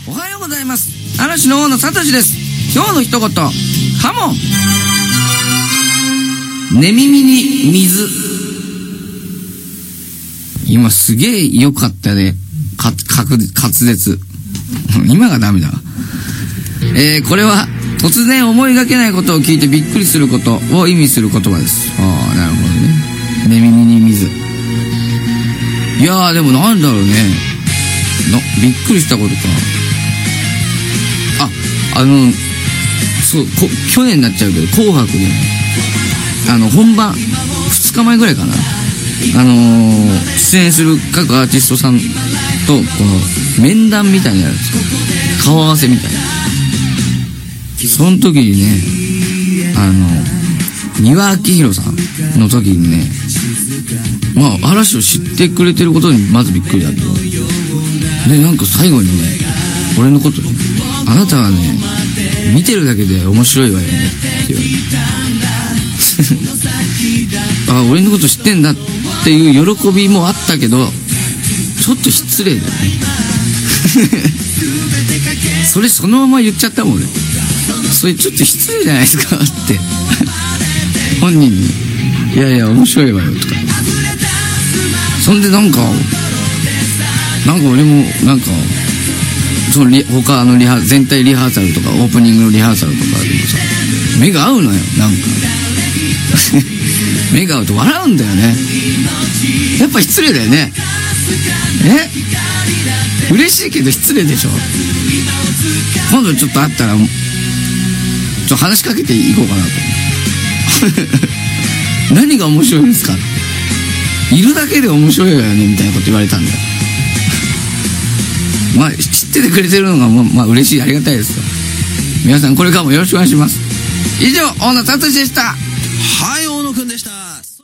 おはようございます。嵐の大野聡です。今日の一言、カモン。寝耳に水。今すげえ良かったね。滑舌。今がダメだわ。これは突然思いがけないことを聞いてびっくりすることを意味する言葉です。ああ、なるほどね。寝耳に水。いやー、でもなんだろうね。びっくりしたことか。そう、去年になっちゃうけど、紅白で、本番、2日前ぐらいかな。出演する各アーティストさんと、この、面談みたいになるんですよ。顔合わせみたいな。その時にね、三輪明宏さんの時にね、まあ、嵐を知ってくれてることにまずびっくりだけど、で、なんか最後にね、俺のことね、あなたはね、見てるだけで面白いわよねって言われてあ、俺のこと知ってんだっていう喜びもあったけど、ちょっと失礼だよねそれそのまま言っちゃったもんね。それちょっと失礼じゃないですかって本人に、いやいや面白いわよとか。そんでなんか俺もなんかその他の全体リハーサルとかオープニングのリハーサルとかでもさ、目が合うのよ。なんか目が合うと笑うんだよね。やっぱ失礼だよね。嬉しいけど失礼でしょ。今度ちょっと会ったらちょっと話しかけていこうかなと何が面白いんですか、いるだけで面白いよねみたいなこと言われたんだよ。まあ知っててくれてるのがまあ嬉しい、ありがたいですよ。皆さんこれからもよろしくお願いします。以上、大野聡でした。 はい、大野くんでした。